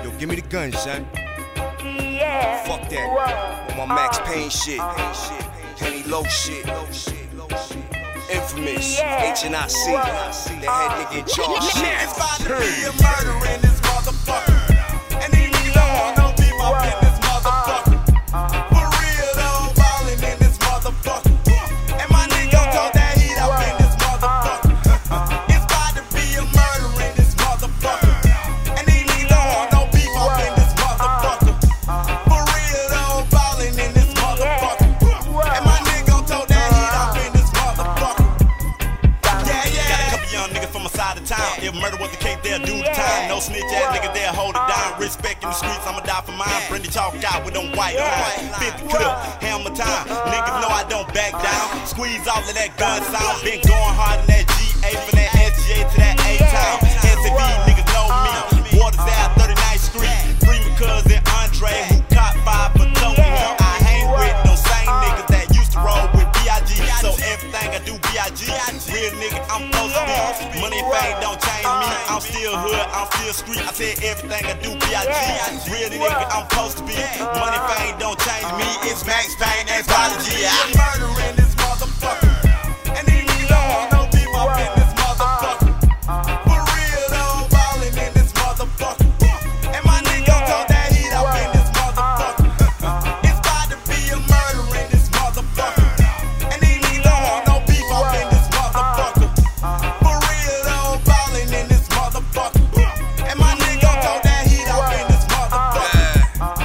Yo, give me the gun, son. Yeah. Fuck that. On my Max Payne shit. Henny Low shit. Infamous. HNIC. The head nigga in charge shit. It's about to be a murder in this motherfucker. And these niggas don't want no beef up in this motherfucker. For real though, ballin' in this motherfucker. And my nigga told that heat up in this motherfucker. It's about to be a murder in this motherfucker. And these niggas don't want no beef up in this motherfucker. For real though, ballin' in this motherfucker. And my nigga told that heat up in this motherfucker. Yeah. Got a couple young niggas from my side of town. If murder was the case, they'll do the time. No snitch ass nigga, they'll hold it down. Respect in the streets, I'ma die for mine. Bring the chalk out with them white lines. 50 clip, hammer time. Niggas know I don't back down. Squeeze all of that gun sound. Been going hard in that GA from that SGA to that A-Town. SAV niggas know me. Waters out 39th Street. Free my cousin Andre, who caught 5 for Tony. I hang with those same niggas that used to roll with B.I.G. So everything I do B.I.G. Real nigga, I'm supposed to be. Money and fame don't change me. I'm still hood, I'm still street. I said everything I do B.I.G. Real nigga, I'm supposed to be. Money and fame don't change me. It's Max Payne, that's Prodigy. Murder in this motherfucker. And these niggas don't want no beef up in this motherfucker. For real though, ballin' in this motherfucker. And my nigga told that heat up in this motherfucker. It's about to be a murder in this motherfucker. And these niggas don't want no beef up in this motherfucker. For real though, ballin' in this motherfucker. And my nigga told that heat up in this motherfucker.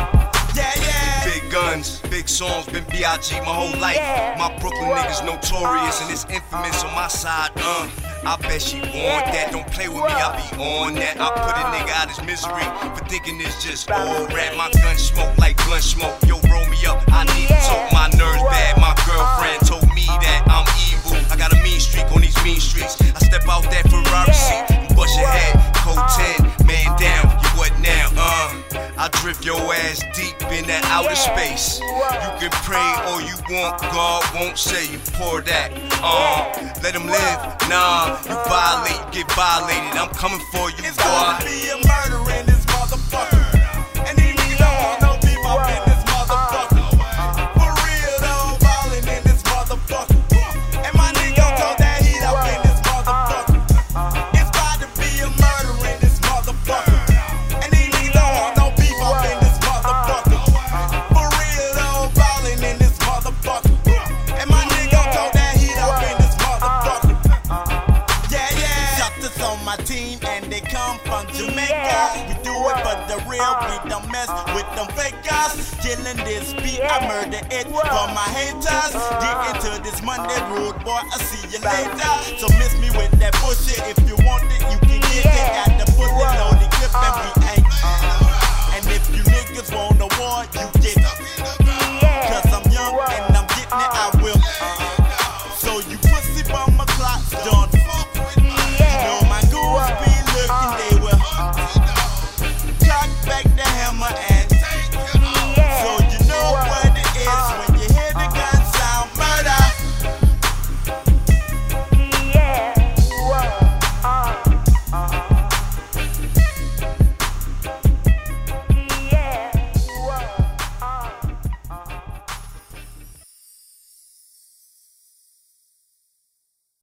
Yeah. Big guns, big songs, been B.I.G. my whole life. My Brooklyn niggas notorious and it's infamous on my side. I bet she want that. Don't play with me, I be on that. I put a nigga out his misery for thinking it's just old rap. My gun smoke like blunt smoke. Yo, roll me up, I need to talk. My nerves bad. My girlfriend told me that I'm evil. I got a mean streak on these mean streets. I step out that Ferrari seat and bust your head. Code 10, man down. You what now? I drift your ass deep in that outer space. You can pray all you want, God won't say you pour that. Let him live. Nah, you violate, you get violated. I'm coming for you, It's boy. about to be a murder in this motherfucker. And these niggas don't want no beef up in this motherfucker. For real though, ballin' in this motherfucker. And my nigga told that heat up in this motherfucker. It's about to be a murder in this motherfucker. And these niggas don't want no beef up in this motherfucker. For real though, ballin' in this motherfucker. And my nigga told that heat up in this motherfucker. Yeah. Justice on my team and they come from Jamaica. We do it for the real, we don't mess with them fakers. Killing this beat, I murder it for my haters. Get into this Monday rude boy, I'll see you later. So miss me with that bullshit, if you want it, you can get it.